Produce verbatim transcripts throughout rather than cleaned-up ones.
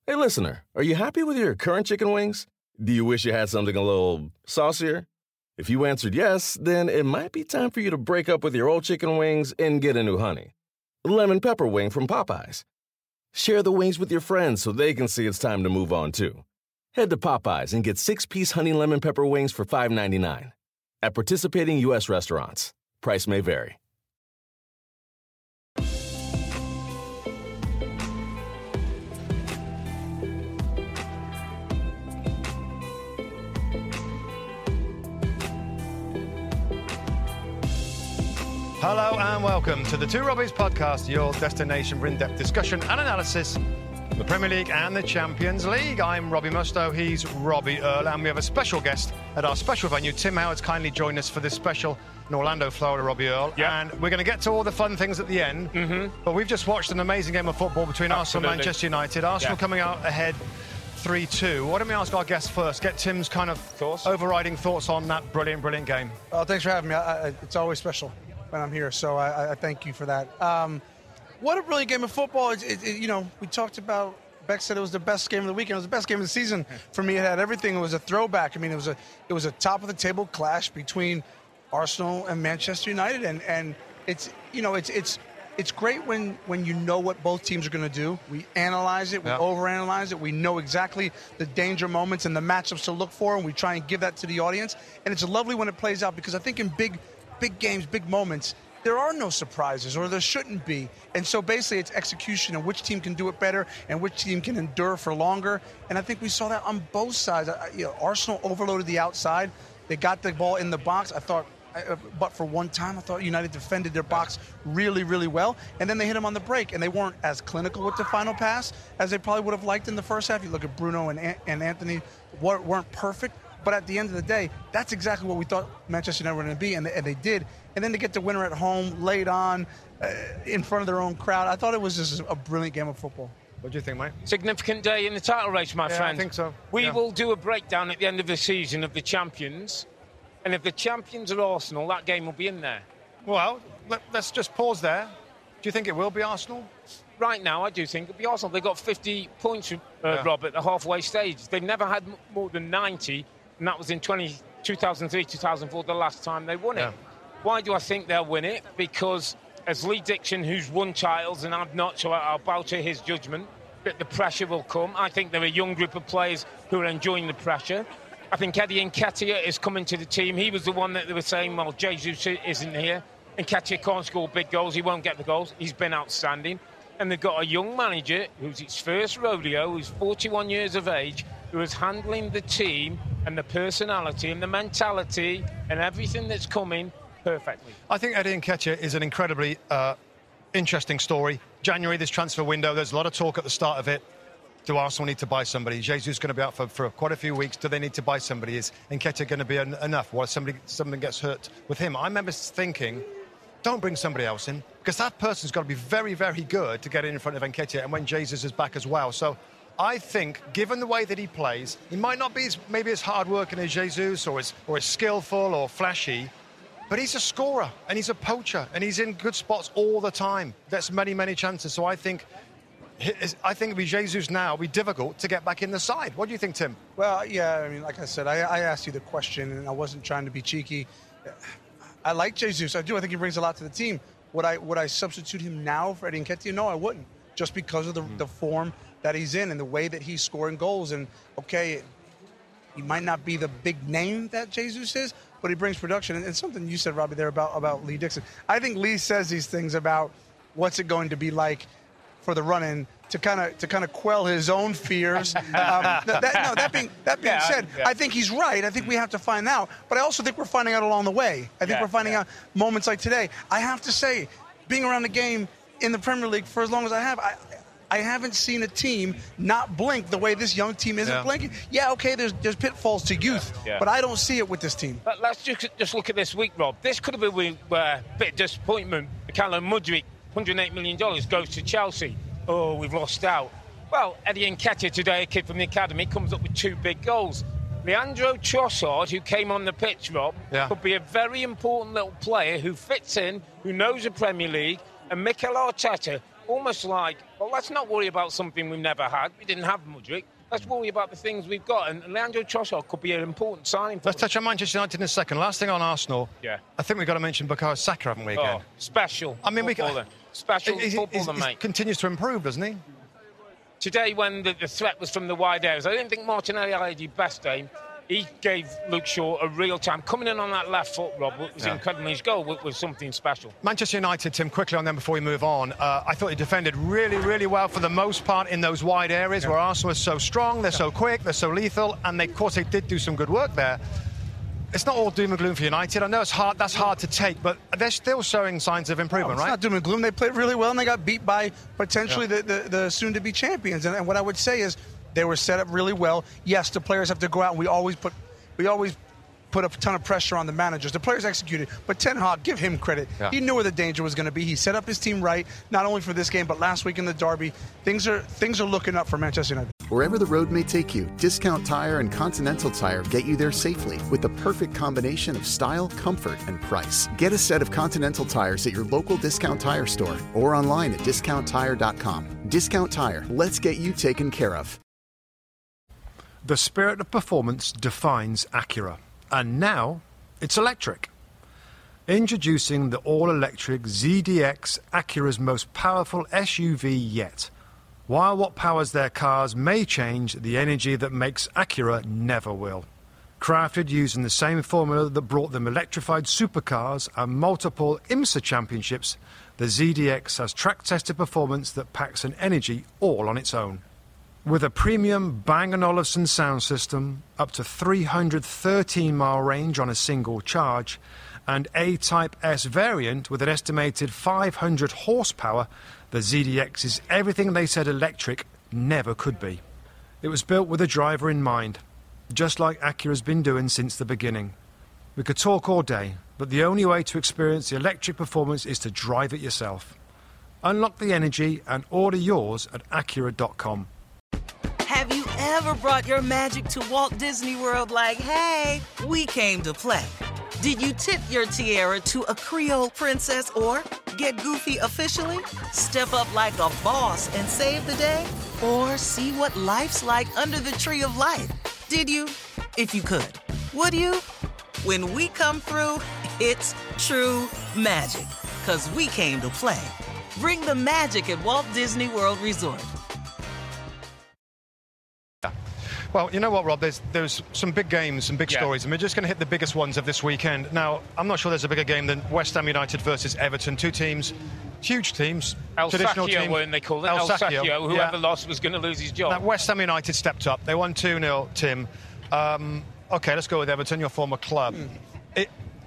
Hey, listener, are you happy with your current chicken wings? Do you wish you had something a little saucier? If you answered yes, then it might be time for you to break up with your old chicken wings and get a new honey. Lemon pepper wing from Popeyes. Share the wings with your friends so they can see it's time to move on, too. Head to Popeyes and get six-piece honey lemon pepper wings for five ninety-nine. At participating U S restaurants. Price may vary. Hello and welcome to the Two Robbies podcast, your destination for in-depth discussion and analysis of the Premier League and the Champions League. I'm Robbie Mustoe, he's Robbie Earle, and we have a special guest at our special venue. Tim Howard's kindly joined us for this special in Orlando, Florida, Robbie Earle. Yep. And we're going to get to all the fun things at the end, mm-hmm. but we've just watched an amazing game of football between Absolutely. Arsenal and Manchester United. Arsenal yeah. coming coming out ahead three two. Why don't we ask our guest first, get Tim's kind of thoughts? overriding thoughts on that brilliant, brilliant game. Well, thanks for having me. I, I, it's always special when I'm here, so I, I thank you for that. Um, what a brilliant game of football. It, it, it, you know, we talked about, Beck said it was the best game of the weekend. It was the best game of the season. For me, it had everything. It was a throwback. I mean, it was a it was a top-of-the-table clash between Arsenal and Manchester United, and, and it's, you know, it's it's it's great when, when you know what both teams are going to do. We analyze it, we yeah. overanalyze it, we know exactly the danger moments and the matchups to look for, and we try and give that to the audience. And it's lovely when it plays out, because I think in big big games, big moments, there are no surprises, or there shouldn't be. And so basically it's execution and which team can do it better and which team can endure for longer. And I think we saw that on both sides. You know, Arsenal overloaded the outside. They got the ball in the box. I thought, but for one time, I thought United defended their box really, really well. And then they hit them on the break, and they weren't as clinical with the final pass as they probably would have liked in the first half. You look at Bruno and, and Anthony, weren't perfect. But at the end of the day, that's exactly what we thought Manchester United were going to be, and they, and they did. And then to get the winner at home, late on, uh, in front of their own crowd, I thought it was just a brilliant game of football. What do you think, mate? Significant day in the title race, my yeah, friend. I think so. We yeah. will do a breakdown at the end of the season of the champions. And if the champions are Arsenal, that game will be in there. Well, let, let's just pause there. Do you think it will be Arsenal? Right now, I do think it'll be Arsenal. They've got fifty points, uh, yeah. Rob, at the halfway stage. They've never had m- more than ninety, and that was in twenty, two thousand three, two thousand four, the last time they won it. Yeah. Why do I think they'll win it? Because as Lee Dixon, who's won titles, and I've not, so I'll bow to his judgment, that the pressure will come. I think they're a young group of players who are enjoying the pressure. I think Eddie Nketiah is coming to the team. He was the one that they were saying, well, Jesus isn't here. Nketiah can't score big goals. He won't get the goals. He's been outstanding. And they've got a young manager who's its first rodeo, who's forty-one years of age, who is handling the team and the personality and the mentality and everything that's coming perfectly. I think Eddie Nketiah is an incredibly uh, interesting story. January, this transfer window, there's a lot of talk at the start of it. Do Arsenal need to buy somebody? Jesus going to be out for, for quite a few weeks. Do they need to buy somebody? Is Nketiah going to be en- enough? While somebody something gets hurt with him? I remember thinking, don't bring somebody else in, because that person's got to be very, very good to get in front of Nketiah, and when Jesus is back as well. So I think, given the way that he plays, he might not be as, maybe as hard-working as Jesus or as, or as skillful or flashy, but he's a scorer, and he's a poacher, and he's in good spots all the time. That's many, many chances. So I think... I think with Jesus now, it'll be difficult to get back in the side. What do you think, Tim? Well, yeah, I mean, like I said, I, I asked you the question, and I wasn't trying to be cheeky. I like Jesus. I do. I think he brings a lot to the team. Would I would I substitute him now for Eddie Nketiah? No, I wouldn't, just because of the, mm. the form that he's in and the way that he's scoring goals. And, okay, he might not be the big name that Jesus is, but he brings production. And it's something you said, Robbie, there about, about Lee Dixon. I think Lee says these things about what's it going to be like for the run-in to kind of to kind of quell his own fears. um, that, no, that being that being yeah, said, yeah. I think he's right. I think we have to find out, but I also think we're finding out along the way. I think yeah, we're finding yeah. out moments like today. I have to say, being around the game in the Premier League for as long as I have, I I haven't seen a team not blink the way this young team isn't yeah. blinking. Yeah, okay, there's there's pitfalls to youth, yeah, yeah. but I don't see it with this team. But let's just just look at this week, Rob. This could have been a uh, bit of disappointment. Callum Mudryk, one hundred eight million dollars, goes to Chelsea. Oh, we've lost out. Well, Eddie Nketiah today, a kid from the academy, comes up with two big goals. Leandro Trossard, who came on the pitch, Rob, yeah. could be a very important little player who fits in, who knows the Premier League, and Mikel Arteta almost like, well, let's not worry about something we've never had. We didn't have Mudryk. Let's worry about the things we've got. And Leandro Trossard could be an important signing for Let's touch on Manchester United in a second. Last thing on Arsenal. Yeah. I think we've got to mention Bukayo Saka, haven't we, again? Oh, special. I mean, we footballer. Special he, he, footballer, he mate. continues to improve, doesn't he? Today, when the, the threat was from the wide areas, I didn't think Martinelli had his best game. He gave Luke Shaw a real time. Coming in on that left foot, Rob, was yeah. incredible. His goal was, was something special. Manchester United, Tim, quickly on them before we move on. Uh, I thought he defended really, really well for the most part in those wide areas yeah. where Arsenal is so strong, they're yeah. so quick, they're so lethal, and they, of course they did do some good work there. It's not all doom and gloom for United. I know it's hard. That's hard to take, but they're still showing signs of improvement, no, it's right? It's not doom and gloom. They played really well, and they got beat by potentially yeah. the, the, the soon-to-be champions. And, and what I would say is they were set up really well. Yes, the players have to go out, and we always put we always put a ton of pressure on the managers. The players executed, but Ten Hag, give him credit. Yeah. He knew where the danger was going to be. He set up his team right, not only for this game, but last week in the derby. Things are things are looking up for Manchester United. Wherever the road may take you, Discount Tire and Continental Tire get you there safely with the perfect combination of style, comfort, and price. Get a set of Continental tires at your local Discount Tire store or online at discount tire dot com. Discount Tire, let's get you taken care of. The spirit of performance defines Acura, and now it's electric. Introducing the all-electric Z D X, Acura's most powerful S U V yet. While what powers their cars may change, the energy that makes Acura never will. Crafted using the same formula that brought them electrified supercars and multiple IMSA championships, the Z D X has track-tested performance that packs an energy all on its own. With a premium Bang and Olufsen sound system, up to three hundred thirteen mile range on a single charge, and A-Type S variant with an estimated five hundred horsepower, the Z D X is everything they said electric never could be. It was built with a driver in mind, just like Acura's been doing since the beginning. We could talk all day, but the only way to experience the electric performance is to drive it yourself. Unlock the energy and order yours at Acura dot com. Have you ever brought your magic to Walt Disney World like, hey, we came to play? Did you tip your tiara to a Creole princess or get goofy officially? Step up like a boss and save the day? Or see what life's like under the tree of life? Did you? If you could. Would you? When we come through, it's true magic. 'Cause we came to play. Bring the magic at Walt Disney World Resort. Well, you know what, Rob? There's there's some big games, some big yeah. stories, and we're just going to hit the biggest ones of this weekend. Now, I'm not sure there's a bigger game than West Ham United versus Everton. Two teams, huge teams, El traditional Sacchio, teams. weren't they called it? El, El Sacchio. Sacchio, whoever yeah. lost was going to lose his job. Now, West Ham United stepped up. They won two nil, Tim. Um, OK, let's go with Everton, your former club. Mm. It,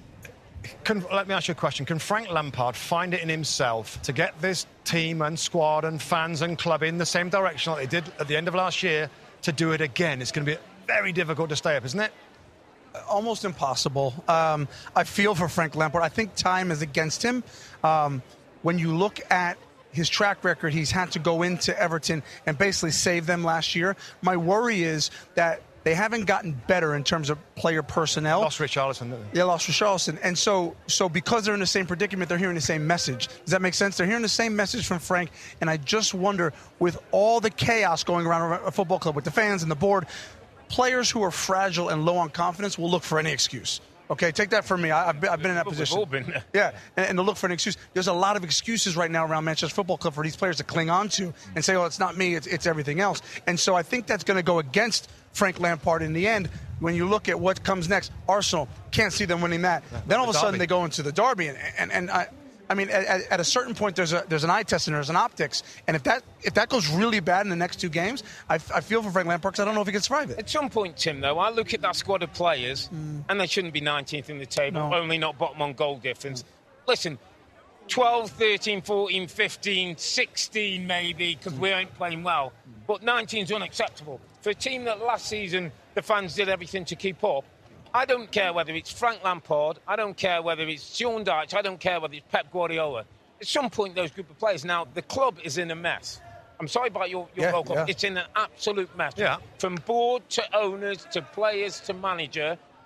can, let me ask you a question. Can Frank Lampard find it in himself to get this team and squad and fans and club in the same direction like they did at the end of last year to do it again? It's going to be very difficult to stay up, isn't it? Almost impossible. Um, I feel for Frank Lampard. I think time is against him. Um, when you look at his track record, he's had to go into Everton and basically save them last year. My worry is that they haven't gotten better in terms of player personnel. Lost Richarlison, didn't they? Yeah, lost Richarlison. And so, so because they're in the same predicament, they're hearing the same message. Does that make sense? They're hearing the same message from Frank. And I just wonder, with all the chaos going around a football club, with the fans and the board, players who are fragile and low on confidence will look for any excuse. Okay, take that from me. I, I've, been, I've been in that position. We've all been there. Yeah, and, and to look for an excuse. There's a lot of excuses right now around Manchester Football Club for these players to cling on to and say, oh, it's not me, it's, it's everything else. And so I think that's going to go against Frank Lampard in the end. When you look at what comes next, Arsenal, can't see them winning that. Yeah, then all of a sudden they go into the derby. And, and, and I, I mean, at, at a certain point, there's a there's an eye test and there's an optics. And if that if that goes really bad in the next two games, I, I feel for Frank Lampard because I don't know if he can survive it. At some point, Tim, though, I look at that squad of players, mm. and they shouldn't be nineteenth in the table, no. only not bottom on goal difference. Listen, twelve, thirteen, fourteen, fifteen, sixteen maybe, because mm. we ain't playing well. But nineteen is unacceptable. For a team that last season the fans did everything to keep up, I don't care whether it's Frank Lampard, I don't care whether it's Sean Dyche, I don't care whether it's Pep Guardiola. At some point, those group of players, now, the club is in a mess. I'm sorry about your, your yeah, club. Yeah. It's in an absolute mess. Yeah. From board to owners to players to manager,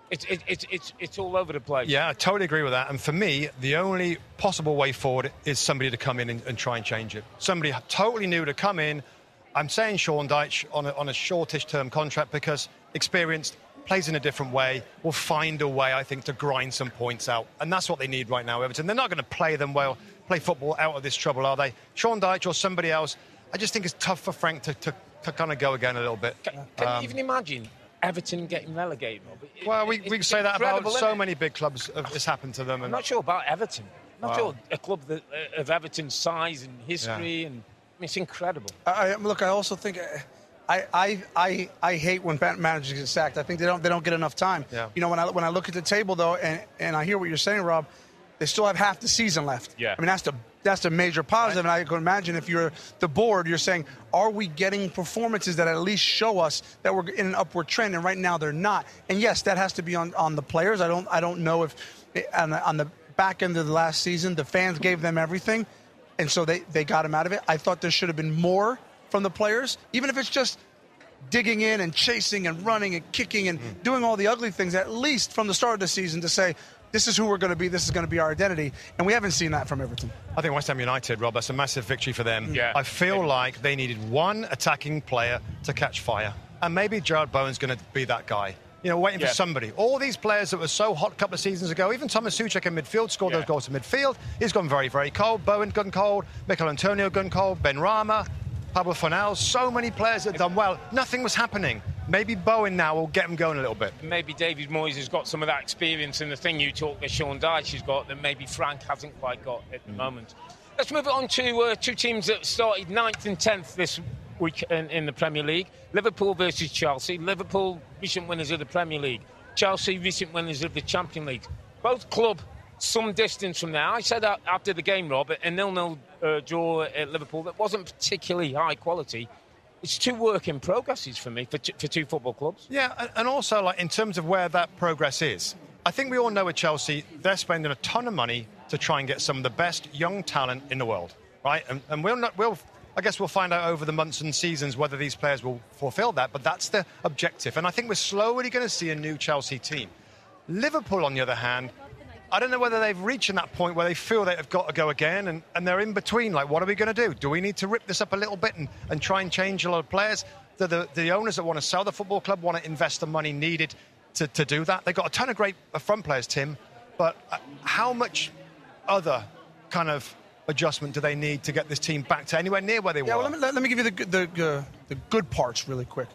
It's it, it's it's it's all over the place. Yeah, I totally agree with that. And for me, the only possible way forward is somebody to come in and, and try and change it. Somebody totally new to come in. I'm saying Sean Dyche on a, on a shortish term contract because experienced, plays in a different way, will find a way, I think, to grind some points out. And that's what they need right now, Everton. They're not going to play them well, play football out of this trouble, are they? Sean Dyche or somebody else, I just think it's tough for Frank to, to, to kind of go again a little bit. Can, can um, you even imagine Everton getting relegated, Rob? It, well, we, it, we say that about so it? many big clubs. It's happened to them. And I'm not sure about Everton. I'm not wow. sure a club that, uh, of Everton's size and history, yeah. and I mean, it's incredible. I, look, I also think... I, I I I hate when managers get sacked. I think they don't they don't get enough time. Yeah. You know, when I when I look at the table though, and, and I hear what you're saying, Rob, they still have half the season left. Yeah. I mean that's the that's the major positive. Right. And I can imagine if you're the board, you're saying, are we getting performances that at least show us that we're in an upward trend? And right now they're not. And yes, that has to be on, on the players. I don't I don't know if on the, on the back end of the last season the fans gave them everything, and so they they got them out of it. I thought there should have been more from the players, even if it's just digging in and chasing and running and kicking and mm. doing all the ugly things, at least from the start of the season, to say, this is who we're going to be, this is going to be our identity. And we haven't seen that from Everton. I think West Ham United, Rob, that's a massive victory for them. Yeah. I feel maybe. like they needed one attacking player to catch fire. And maybe Gerard Bowen's going to be that guy. You know, waiting yeah. for somebody. All these players that were so hot a couple of seasons ago, even Thomas Souček in midfield scored yeah. those goals in midfield. He's gone very, very cold. Bowen gone cold. Mikel Antonio gone cold. Ben Rama. Pablo Fornals, so many players that have done well. Nothing was happening. Maybe Bowen now will get them going a little bit. Maybe David Moyes has got some of that experience and the thing you talk that Sean Dyche has got that maybe Frank hasn't quite got at the mm. moment. Let's move on to uh, two teams that started ninth and tenth this week in, in the Premier League. Liverpool versus Chelsea. Liverpool, recent winners of the Premier League. Chelsea, recent winners of the Champions League. Both club some distance from now. I said that after the game, Rob, a nil-nil uh, draw at Liverpool that wasn't particularly high quality. It's two work in progresses for me, for, t- for two football clubs. Yeah, and also like in terms of where that progress is, I think we all know with Chelsea, they're spending a ton of money to try and get some of the best young talent in the world, right? And, and we'll not, we'll, I guess we'll find out over the months and seasons whether these players will fulfil that, but that's the objective. And I think we're slowly going to see a new Chelsea team. Liverpool, on the other hand, I don't know whether they've reached that point where they feel they've got to go again, and, and they're in between. Like, what are we going to do? Do we need to rip this up a little bit and, and try and change a lot of players? The, the, the owners that want to sell the football club want to invest the money needed to, to do that. They've got a ton of great front players, Tim, but uh, how much other kind of adjustment do they need to get this team back to anywhere near where they yeah, were? Well, let, me, let me give you the, the, uh, the good parts really quick.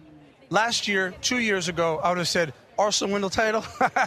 Last year, two years ago, I would have said, Arsenal win the title.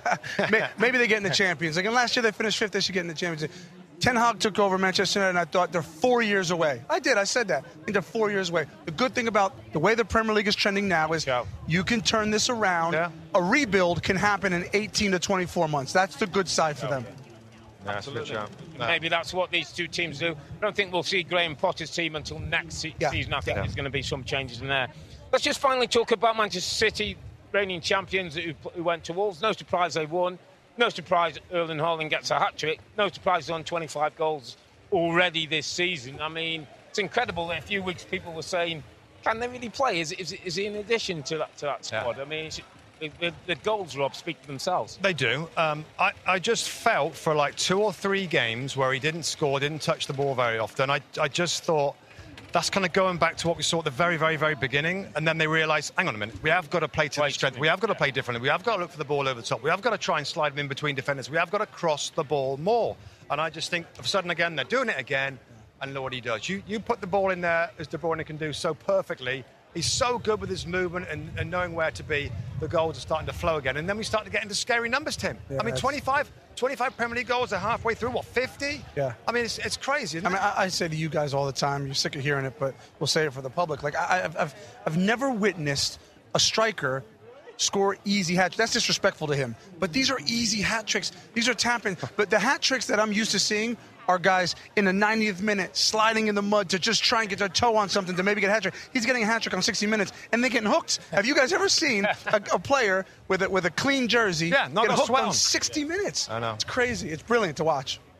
Maybe they get in the Champions League. And last year they finished fifth. They should get in the Champions League. Ten Hag took over Manchester United, and I thought they're four years away. I did. I said that. I think they're four years away. The good thing about the way the Premier League is trending now is yeah. you can turn this around. Yeah. A rebuild can happen in eighteen to twenty-four months. That's the good side for yeah. them. That's good job. No. Maybe that's what these two teams do. I don't think we'll see Graham Potter's team until next se- yeah. season. I think yeah. there's going to be some changes in there. Let's just finally talk about Manchester City, reigning champions who, who went to Wolves. No surprise they won. No surprise Erling Haaland gets a hat-trick. No surprise he's on twenty-five goals already this season. I mean, it's incredible that a few weeks people were saying, can they really play? Is, is, is he in addition to that, to that squad? Yeah. I mean, it's, the, the goals, Rob, speak for themselves. They do. Um, I, I just felt for like two or three games where he didn't score, didn't touch the ball very often, I, I just thought, that's kind of going back to what we saw at the very, very, very beginning. And then they realised, hang on a minute, we have got to play to the strength. We have got to play differently. We have got to look for the ball over the top. We have got to try and slide them in between defenders. We have got to cross the ball more. And I just think, of a sudden, again, they're doing it again. And look what he does. You, you put the ball in there, as De Bruyne can do so perfectly. He's so good with his movement and, and knowing where to be. The goals are starting to flow again. And then we start to get into scary numbers, Tim. Yeah, I mean, twenty-five, twenty-five Premier League goals are halfway through, what, fifty? Yeah. I mean, it's, it's crazy, isn't I mean, it? I, I say to you guys all the time, you're sick of hearing it, but we'll say it for the public. Like, I, I've, I've, I've never witnessed a striker score easy hat tricks. That's disrespectful to him. But these are easy hat tricks. These are tapping. But the hat tricks that I'm used to seeing are guys in the ninetieth minute sliding in the mud to just try and get their toe on something to maybe get a hat trick. He's getting a hat trick on sixty minutes, and they're getting hooked. Have you guys ever seen a, a player with a, with a clean jersey yeah, not get hooked swell. on sixty minutes? I know. It's crazy. It's brilliant to watch.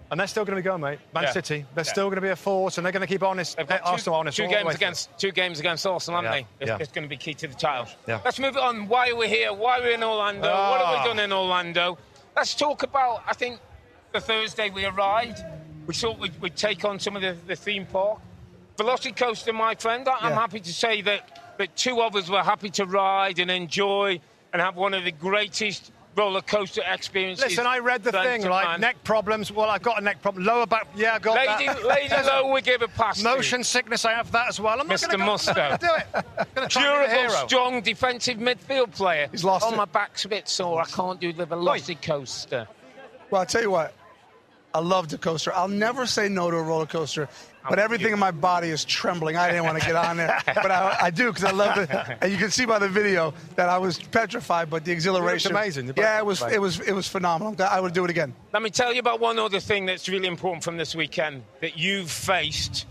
And they're still going to be going, mate. Man Yeah. City, they're Yeah. still going to be a force, and they're going to keep honest. They've got two, Arsenal honest. two all the way games through. against two games against Arsenal, haven't Yeah, they? It's, yeah. it's going to be key to the title. Yeah. Let's move on. Why are we here? Why are we in Orlando? What have we Ah. done in Orlando? Let's talk about, I think, the Thursday we arrived. We thought we'd, we'd take on some of the, the theme park. Velocicoaster, my friend, I- I'm Yeah. happy to say that, that two of us were happy to ride and enjoy and have one of the greatest roller coaster experiences. Listen, I read the known thing, to right? man. Neck problems. Well, I've got a neck problem. Lower back. Yeah, I got Lady, that. Lady Low, we give a pass to. Motion sickness, I have that as well. I'm not Mister going to Musto. do it. I'm going to try and be a Durable, hero. strong defensive midfield player. He's lost Oh, it. my back's a bit sore. I can't do the Velocicoaster. Well, I'll tell you what. I love the coaster. I'll never say no to a roller coaster, but everything in my body is trembling. I didn't want to get on there, but I, I do because I love it. And you can see by the video that I was petrified, but the exhilaration. amazing. Yeah, it was. It was. It was phenomenal. I would do it again. Let me tell you about one other thing that's really important from this weekend, that you've faced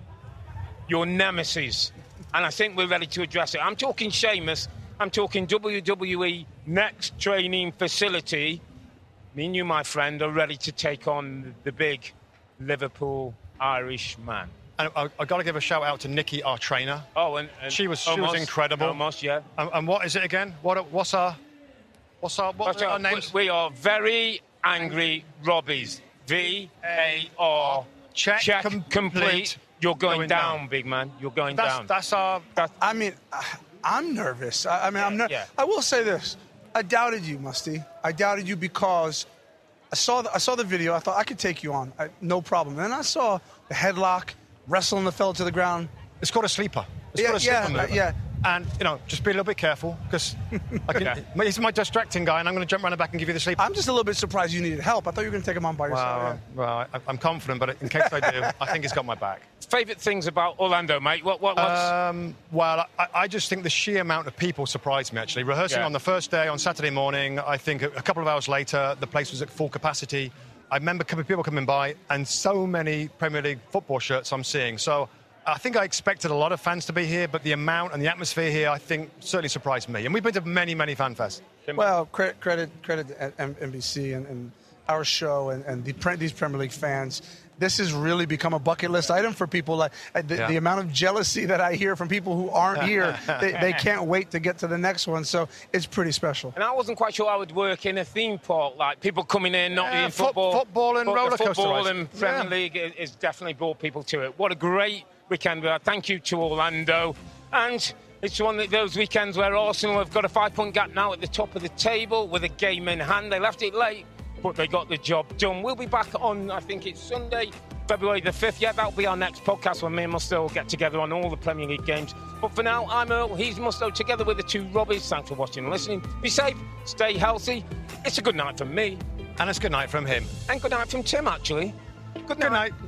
your nemesis. And I think we're ready to address it. I'm talking Sheamus. I'm talking W W E Next Training Facility. Me and you, my friend, are ready to take on the big Liverpool Irish man. And I, I got to give a shout out to Nikki, our trainer. Oh, and, and She was- she was Omos, incredible. Omos, yeah. And, and what is it again? What? What's our? What's our? What's our names? We are very angry Robbies. V A R. Check Check complete. complete. You're going, Going down, down. big man. You're going That's down. that's our. I mean, I'm nervous. I, I mean, I'm ner- yeah. I will say this: I doubted you, Musty. I doubted you because I saw the, I saw the video. I thought I could take you on, I, no problem. And then I saw the headlock, wrestling the fella to the ground. It's called a sleeper. It's Yeah, called a sleeper yeah, mover. uh, yeah. And you know, just be a little bit careful because Yeah. he's my distracting guy, and I'm going to jump around the back and give you the sleeper. I'm just a little bit surprised you needed help. I thought you were going to take him on by yourself. Well, well, I, I'm confident, but in case I do, I think he's got my back. Favourite things about Orlando, mate? What? What? What's... Um, well, I, I just think the sheer amount of people surprised me, actually. Rehearsing Yeah. on the first day, on Saturday morning, I think a, a couple of hours later, the place was at full capacity. I remember couple of people coming by, and so many Premier League football shirts I'm seeing. So I think I expected a lot of fans to be here, but the amount and the atmosphere here, I think, certainly surprised me. And we've been to many, many fan fests. Well, credit credit credit to N B C and, and our show and, and the, pre- these Premier League fans. This has really become a bucket list item for people. Like uh, the, Yeah. the amount of jealousy that I hear from people who aren't here, they, they can't wait to get to the next one. So it's pretty special. And I wasn't quite sure I would work in a theme park, like people coming in, not Yeah, being foot- football. football and but the roller coaster Football rides. and Premier Yeah. League is, is definitely brought people to it. What a great weekend we had. Thank you to Orlando. And it's one of those weekends where Arsenal have got a five-point gap now at the top of the table with a game in hand. They left it late, but they got the job done. We'll be back on, I think it's Sunday, February the fifth. Yeah, that'll be our next podcast when me and Musto will get together on all the Premier League games. But for now, I'm Earl, he's Musto, together with the two Robbies. Thanks for watching and listening. Be safe, stay healthy. It's a good night from me. And it's good night from him. And good night from Tim, actually. Good night. Good night.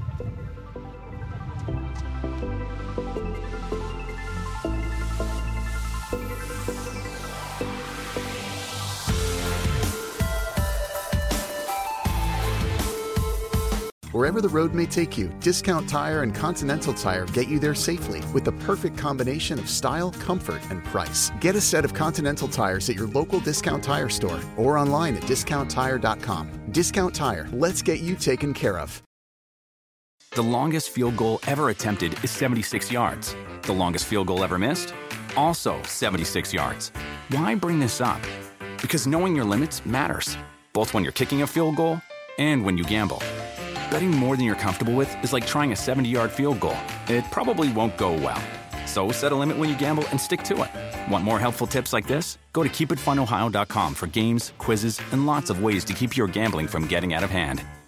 Wherever the road may take you, Discount Tire and Continental Tire get you there safely with the perfect combination of style, comfort, and price. Get a set of Continental tires at your local Discount Tire store or online at discount tire dot com. Discount Tire, let's get you taken care of. The longest field goal ever attempted is seventy-six yards. The longest field goal ever missed? Also seventy-six yards. Why bring this up? Because knowing your limits matters, both when you're kicking a field goal and when you gamble. Betting more than you're comfortable with is like trying a seventy-yard field goal. It probably won't go well. So set a limit when you gamble and stick to it. Want more helpful tips like this? Go to keep it fun ohio dot com for games, quizzes, and lots of ways to keep your gambling from getting out of hand.